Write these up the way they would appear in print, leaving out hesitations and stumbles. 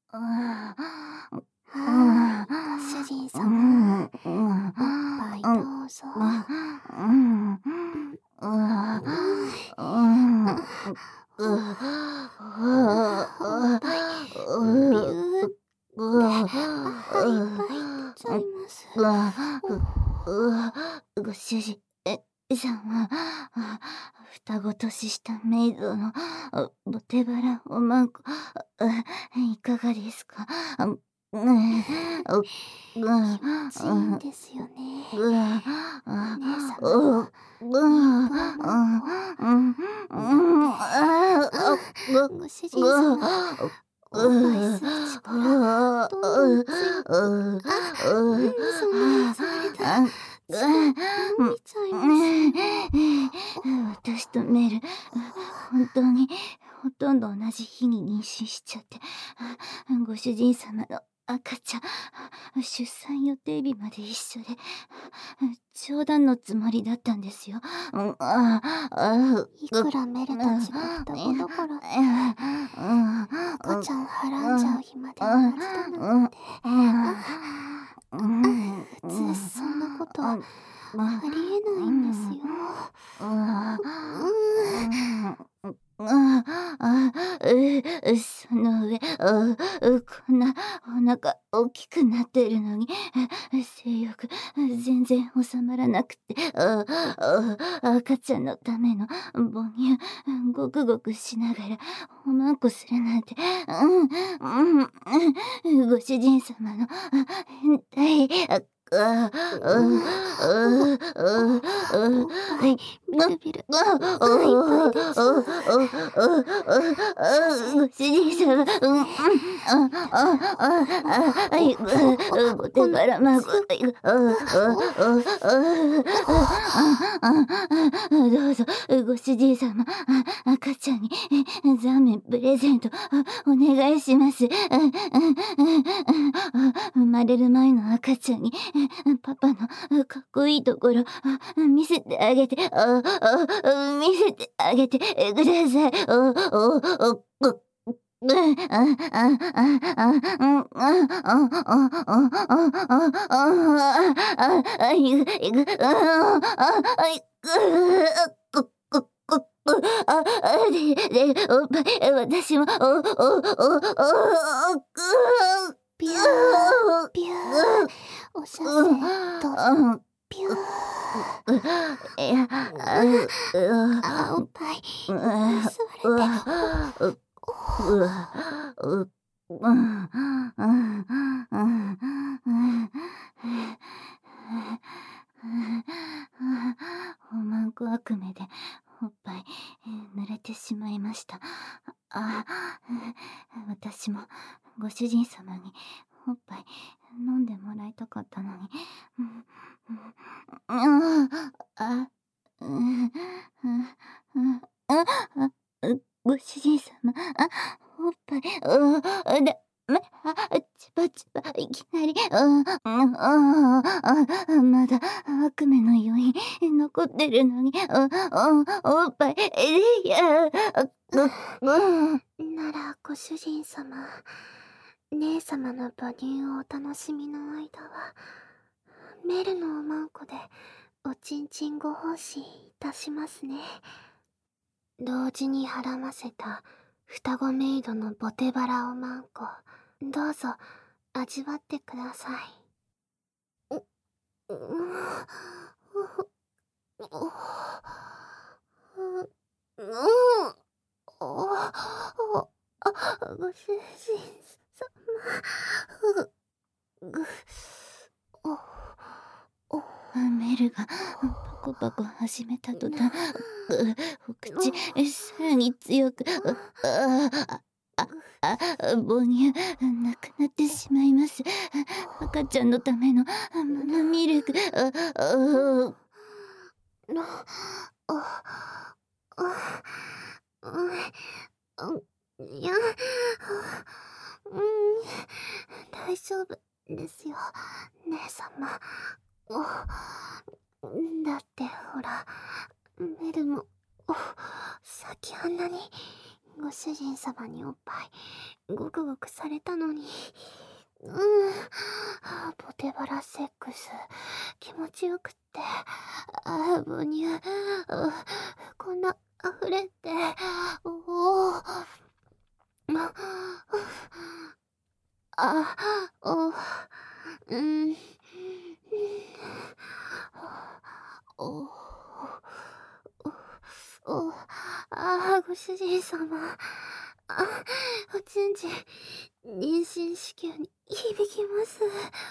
はい、ご主人様。おっぱいどうぞ。おっぱい、ビューって、いっぱい出ちゃいます。 ご主人様、双子年下メイドのボテバラおまんこ、いかがですか？ 気持ちいいんですよね。姉様の日本マンコ。ご主人様、おっぱい吸う力、どんどん強く。そんなに吸われたら、伸びちゃいますよ。 私とメル、本当にほとんど同じ日に妊娠しちゃって、ご主人様の赤ちゃん、出産予定日まで一緒で、冗談のつもりだったんですよ。 いくらメルたちが双子だからって、赤ちゃんはらんじゃう日まで同じだなんて。普通そんなことありえないんですよ。 その上、こんなお腹大きくなってるのに、性欲全然収まらなくて、赤ちゃんのための母乳ごくごくしながらおまんこするなんて、ご主人様の変態、 おっぱい、ビルビル、いっぱい出ちゃう。 ご主人様、ボテバラマゴ、どうぞ、ご主人様、赤ちゃんにザーメンプレゼントお願いします。生まれる前の赤ちゃんにパパのかっこいいところ見せてあげて、見せてあげてください。おっぱい、私も、 ビュー、ビュー、お射精と、ビュー。おっぱい、吸われて。 おまんこ悪夢でおっぱい濡れてしまいました。私もご主人様におっぱい飲んでもらいたかったのに。ご主人様、おっぱい、チバチバ、いきなり、まだ悪夢の余韻残ってるのに、おっぱい、 なら、ご主人様、姉様の母乳をお楽しみの間は、メルのおまんこでおちんちんご奉仕いたしますね。同時にはらませた双子メイドのボテバラおまんこ、どうぞ味わってください。ご主人様。 メルがパコパコ始めた途端、お口さらに強く、母乳なくなってしまいます。赤ちゃんのためのママミルク。 いや、大丈夫ですよ、姉様。だってほら、メルもさっきあんなにご主人様におっぱいごくごくされたのに。ポテバラセックス気持ちよくって、母乳、こんな溢れて、おお、ま、お、うん、お、お、ご主人様。おちんちん、妊娠子宮に響きます。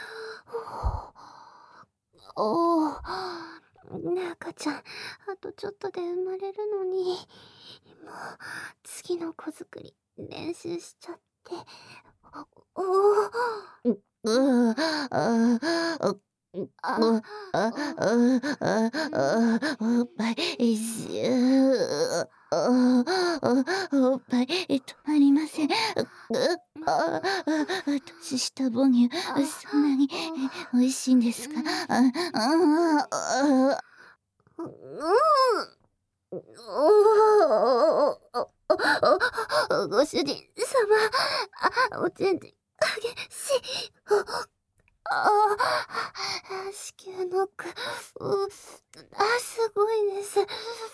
おお、赤ちゃん、あとちょっとで生まれるのに、もう、次の子作り、練習しちゃって。おお、 うあ、 あ、 おおっぱい、おっぱい止まりません。年下母乳、そんなに美味しいんですか？ うん。おご主人様、おちんちん、激しい。子宮ノック、すごいです。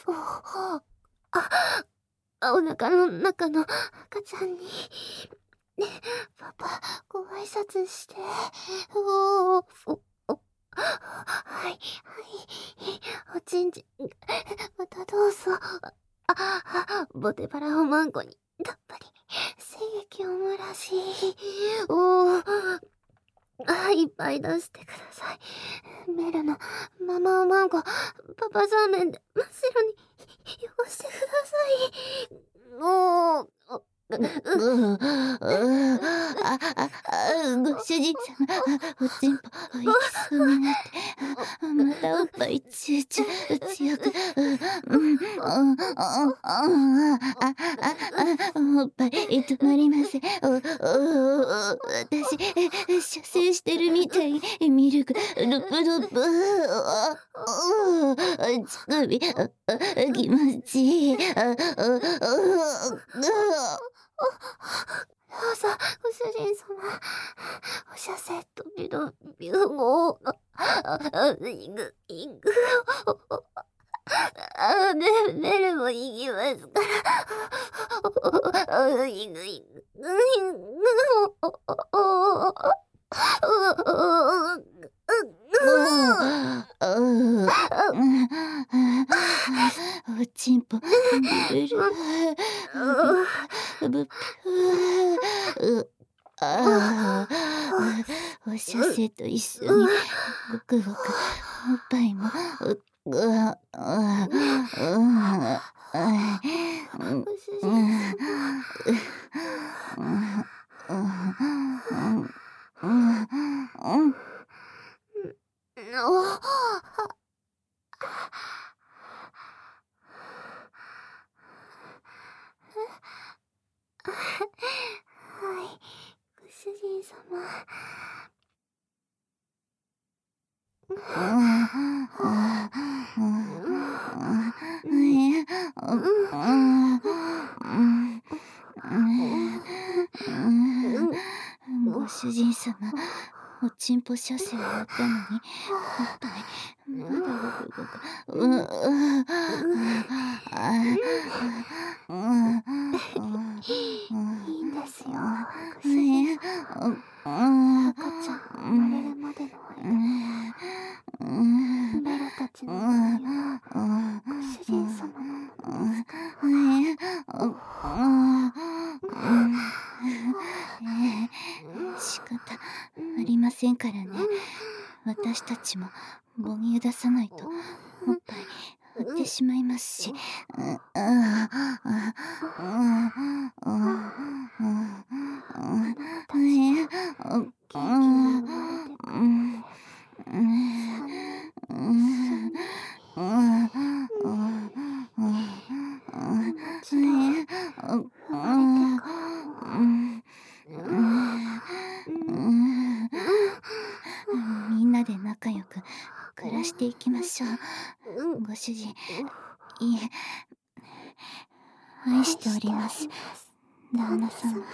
お腹の中の赤ちゃんに、ね、パパ、ご挨拶して。おお、はい、おちんちん、またどうぞ。ボテバラをマンコに、たっぷり、精液を漏らし、おお、いっぱい出してください。メルのママおマンコ、パパそうめんで真っ白に汚してください。おお、 ご主人様、おちんぽ、行きそうになって、またおっぱい強く、おっぱい止まりません。私、射精してるみたい。ミルク、ルプルプ、乳首、気持ちいい。 どうぞ、ご主人様。おしゃせとビドビューゴー。ベルも行きますから。 おちんぽ、ブルルブプおしゃせと一緒にごくごくおっぱいもご主人様。はい、ご主人様。 ご主人様、おちんぽ射精をやったのに、おっぱい、まだごくごく。 いいんですよ、ご主人様。赤ちゃん生まれるまでの間、メロたちの母乳はご主人様のものですから。 仕方ありませんからね。私たちも母乳出さないとおっぱい割ってしまいますし。みんなで仲良く暮らしていきましょう。ご主人、いえ、 愛しております、旦那様。